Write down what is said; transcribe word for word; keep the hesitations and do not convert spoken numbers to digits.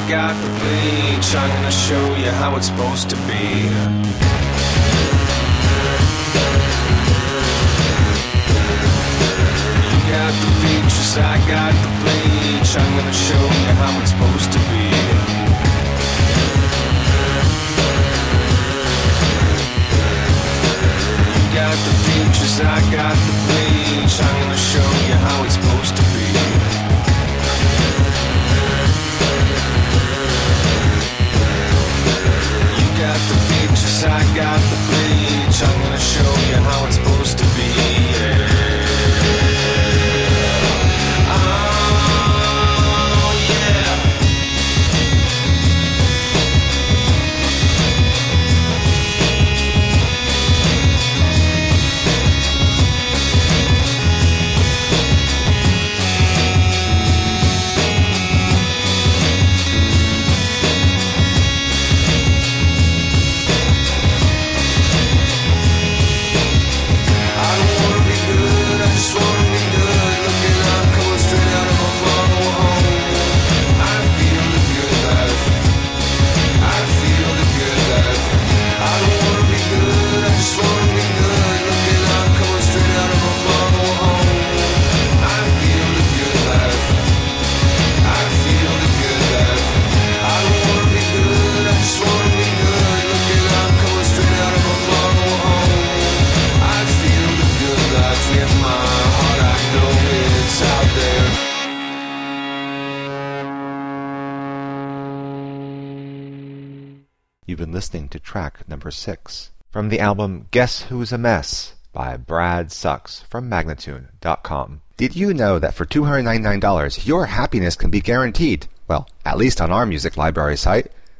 got the bleach. I'm gonna show you how it's supposed to be. You got the features, I got the bleach. I'm gonna show you how it's supposed to be. You got the features, I got the bleach. I'm gonna show you how it's supposed to be. You got the features, I got the bleach. I'm gonna show you how it's supposed to be. Yeah. You've been listening to track number six from the album Guess Who's a Mess by Brad Sucks from Magnatune dot com. Did you know that for two hundred ninety-nine dollars your happiness can be guaranteed? Well, at least on our music library site.